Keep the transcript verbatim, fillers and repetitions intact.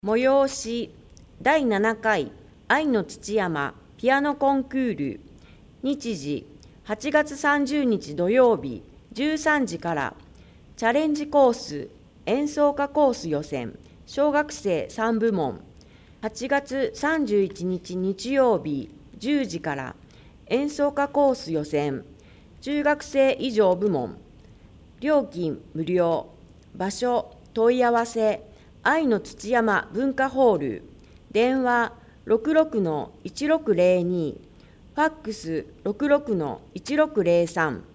催しだいななかい愛の土山ピアノコンクール、日時はちがつさんじゅうにち土曜日じゅうさんじからチャレンジコース演奏家コース予選小学生さんぶもん、はちがつさんじゅういちにち日曜日じゅうじから演奏家コース予選中学生以上部門、料金無料、場所問い合わせ愛の土山文化ホール、電話 ろくろくのいちろくぜろに、ファックス ろくろくのいちろくぜろさん。